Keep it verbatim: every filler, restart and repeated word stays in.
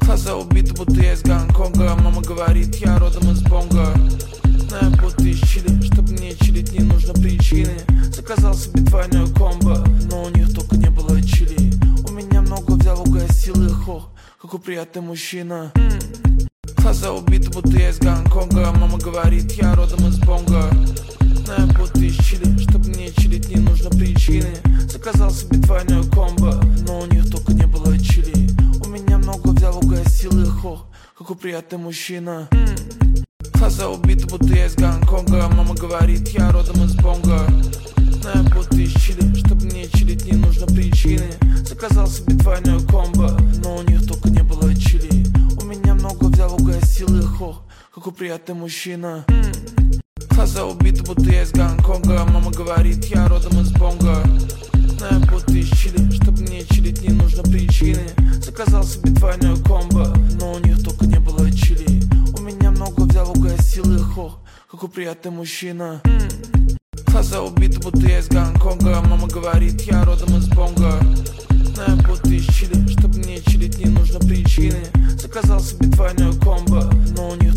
Глаза убиты, будто я из Гонконга. Мама говорит, я родом из Бонга. Знаю, будто из Чили. Чтобы мне чилить, не нужно причины. Заказал себе двойную комбо, но у них только не было чили. У меня много взял, угостил их. Ох, какой приятный мужчина. Глаза убиты, будто я из Гонконга. Мама говорит, я родом из Бонга. Знаю, будто из Чили. Чтобы мне чилить, не нужно причины. Заказал себе двойную комбо, но у них только не было чили. У меня много взял, угостил их. Ох, какой приятный мужчина. Глаза убиты, будто я из Гонконга. Мама говорит, я родом из Бонга. Знаю, будто из Чили. Чтобы мне чилить, не нужно причины. Заказал себе двойную комбо, но у них только не было чили. У меня много взял, угостил их. Ох, какой приятный мужчина. Глаза убиты, будто я из Гонконга. Мама говорит, я родом из Бонга. Знаю, будто из Чили. Чтобы мне чилить, не нужно причины. Заказал себе двойную комбо, но у них только не было чили. У меня много взял, угостил их. Ох, какой приятный мужчина. Глаза убиты, будто я из Гонконга. Мама говорит, я родом из Бонга. Знаю, будто из Чили. Чтобы мне чилить, не нужно причины. Заказал себе двойную комбо, но у них